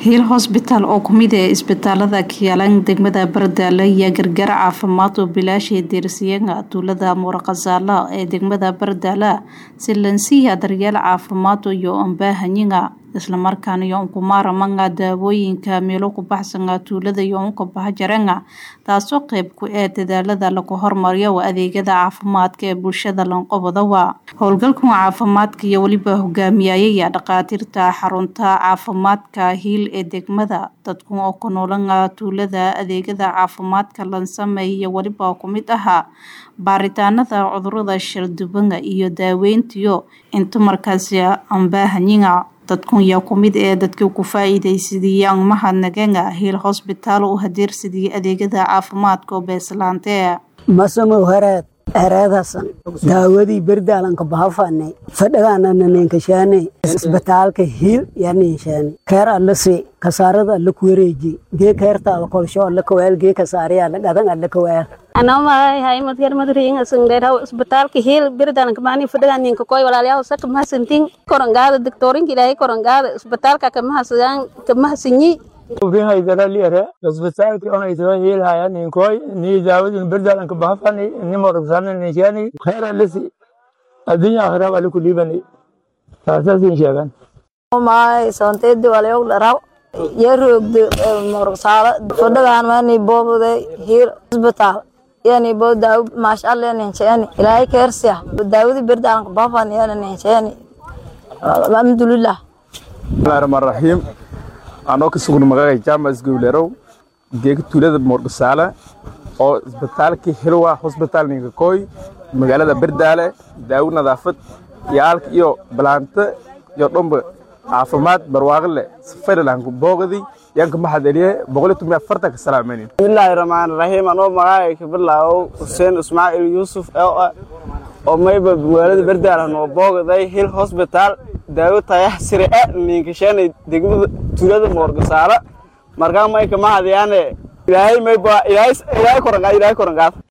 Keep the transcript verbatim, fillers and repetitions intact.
Hill Hospital oo kumid ah isbitaalada Kialang degmada Bardaale ayaa gargaar caafimaad oo bilaash ah diirsiyeena tuulada Muuraqasaala ee degmada Bardaale si lansiya daryeel caafimaad iyo baahanyiga isla markaana iyo kumaara manga daawooyinka meelo ku baxsan tuulada iyo ku bahajaranga taasoo qayb ku ah dadaalada lagu horumariyo adeegyada caafimaadka ee bulshada lanqobada waa howlgalka caafimaadka iyo waliba hogaamiyayay dhaqaatiirta xarunta caafimaadka Hill ee degmada dadku oo ku noolanga tuulada adeegyada caafimaadka lan sameeyo waliba ku mid aha baaritaanada cudurrada shildhibanka iyo daaweyntiyo inta markaas aan baahanyiga dadku yaa ku mid ee dadku ku faa'iideysadiyaan mahadnaqa Hill Hospital oo hadirsidii adeegyada caafimaadka oo beeslaantee masamo haraad haraadasan daawadii Bardaale ka baafanay fadhagaana ninka shaanay isbitaalka Hill yani shaanay kar alla si kasaarada la ku wareeji gee kaarta kolsho la kaweel gee kasaariya la gadan alla kaweel أنا ما هاي مدير مديرين سنجرها إسبتال كهيل بردان كماني فدان ينك كوي ولا ليه وسك ما سنتين كورنجاد الدكتورين كده كورنجاد إسبتال كمها سجان كمها سني وفي هاي ذلالي هذا إسبتال كأنا يسوي هيل هاي نيكوي ني داود بردان كبافني ني مرقسان نيجاني خير لسي الدنيا خراب على كل بني أساسين شغال ما سنتين دوالي ولا راو يروق مرقسال فدان ما نبوه ده هيل إسبتال يعني بود داود ما شاء الله نشاني إلهي كرسيه داود بردان بافان يعني نشاني الحمد لله. بسم الله الرحمن الرحيم. أنا كسر مغارة جامعة سكوليرو جيك تولد مرقسالة أو إسبتال كهلوا هوسبيتال نيكوي مقالة بردالة داود نظافة يالك يو بلانت يوم عافمات برواغله سفر لانكو بوغدي يانكو محدليه بقولتو ميا فرتك السلامين. بسم الله الرحمن الرحيم. أنا مغاي كبرلاو حسين إسماعيل يوسف أو أو ما يبغى بولد بردالة إنه بوغدي هيل هوسبيتال داود تايه سرقة نيكشان دقيقة تولد مرقسالة مرقام ما يكمل هذا يعني إلهي ما يبغى إلهي إلهي كورنجا إلهي كورنجا